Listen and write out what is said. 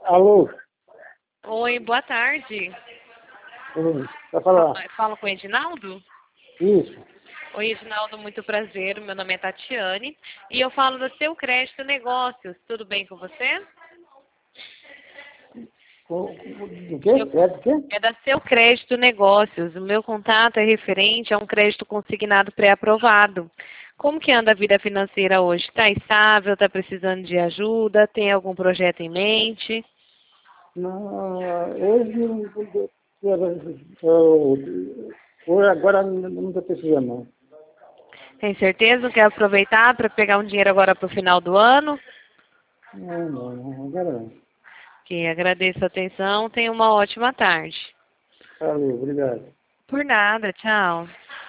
Alô? Oi, boa tarde. Vai falar. Falo com o Edinaldo? Isso. Oi, Edinaldo, muito prazer. Meu nome é Tatiane e eu falo do Seu Crédito Negócios. Tudo bem com você? Do quê? É do quê? É da Seu Crédito Negócios. O meu contato é referente a um crédito consignado pré-aprovado. Como que anda a vida financeira hoje? Está estável? Está precisando de ajuda? Tem algum projeto em mente? Não, hoje agora não estou precisando, não. Tem certeza? Quer aproveitar para pegar um dinheiro agora para o final do ano? Não, agora não. Que agradeço a atenção. Tenha uma ótima tarde. Valeu, obrigado. Por nada, tchau.